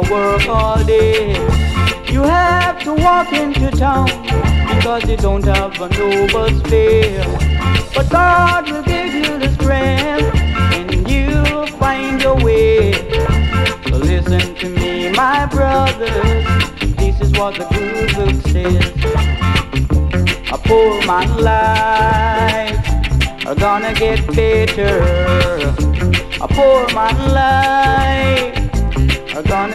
work all day. You have to walk into town because you don't have a noble fare. But God will give you the strength and you'll find your way. So listen to me, my brothers, this is what the good book says. A poor man's life are gonna get better. A poor man's life are gonna